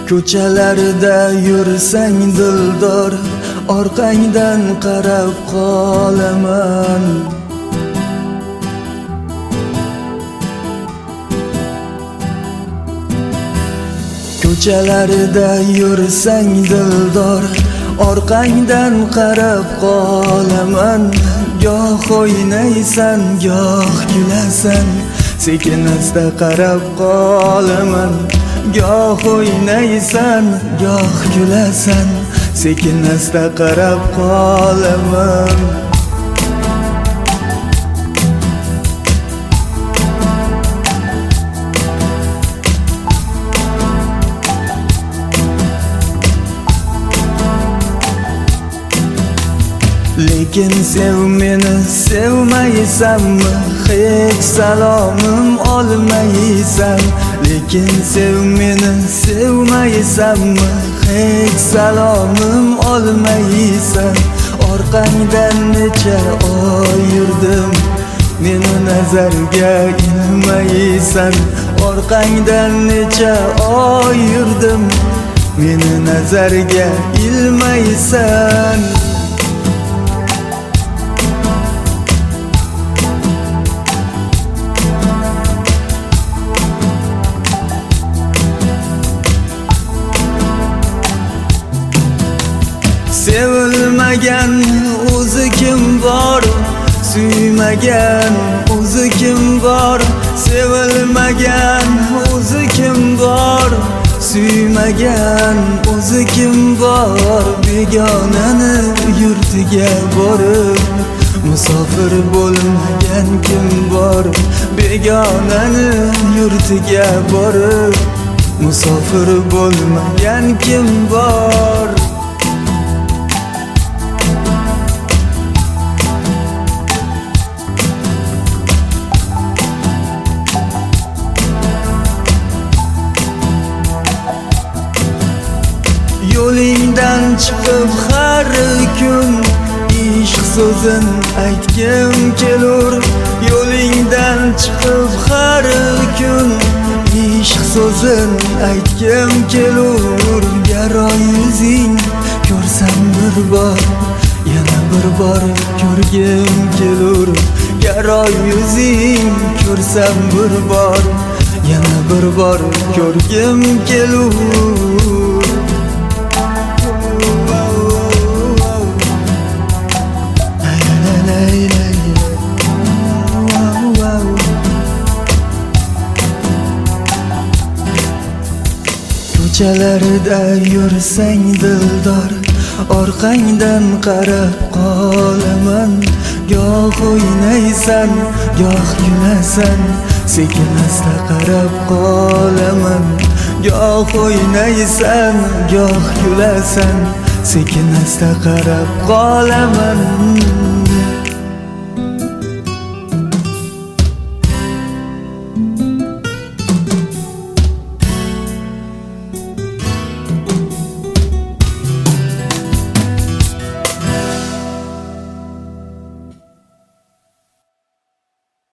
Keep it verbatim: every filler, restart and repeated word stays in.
Ko'chalarda yursang dildor, orqangdan qarab qolaman. Ko'chalarda yursang dildor, orqangdan qarab qolaman. Goh o'ynaysan, goh kulasan, sekin asta qarab qolaman. Goh o'ynaysan, goh kulasan, sekin asta qarab qolaman. Lekin sev meni, sevmaysanmi? Hech salomim olmaysan. Lekin sev meni, sevmaysanmi? Hech salomim olmaysan. Orqangdan necha oy yurdim, meni nazarga ilmaysan. Orqangdan necha oy yurdim, meni nazarga ilmaysan. Sevilmagan o'zi kim bor? Suymagan o'zi kim bor? Sevilmagan o'zi kim bor? Suymagan o'zi kim bor? Begonani yurtiga borib musofir bo'lmagan kim bor? Begonani yurtiga borib musofir bo'lmagan kim bor? Yo'lingdan chiqib har kun ishq so'zin aytgim kelur. Yo'lingdan chiqib har kun ishq so'zin aytgim kelur. Garoy yuzing ko'rsam bir bor, yana bir bor ko'rgim kelur. Garoy yuzing ko'rsam bir bor, yana bir bor ko'rgim kelur. Ko'chalarda yursang dildor, orqangdan qarab qolaman. Goh o'ynaysan, goh kulasan, sekin asta qarab qolaman. Goh o'ynaysan, goh kulasan, sekin asta qarab qolaman.